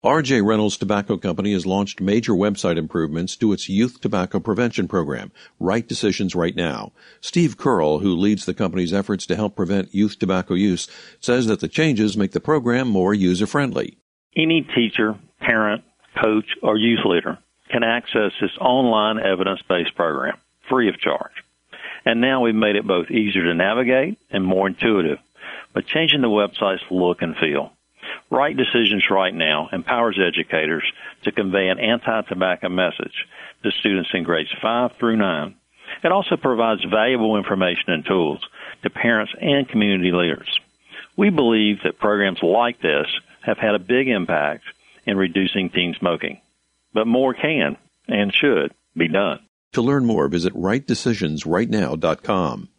R.J. Reynolds Tobacco Company has launched major website improvements to its youth tobacco prevention program, Right Decisions Right Now. Steve Curl, who leads the company's efforts to help prevent youth tobacco use, says that the changes make the program more user-friendly. Any teacher, parent, coach, or youth leader can access this online evidence-based program free of charge. And now we've made it both easier to navigate and more intuitive by changing the website's look and feel. Right Decisions Right Now empowers educators to convey an anti-tobacco message to students in grades 5 through 9. It also provides valuable information and tools to parents and community leaders. We believe that programs like this have had a big impact in reducing teen smoking. But more can and should be done. To learn more, visit rightdecisionsrightnow.com.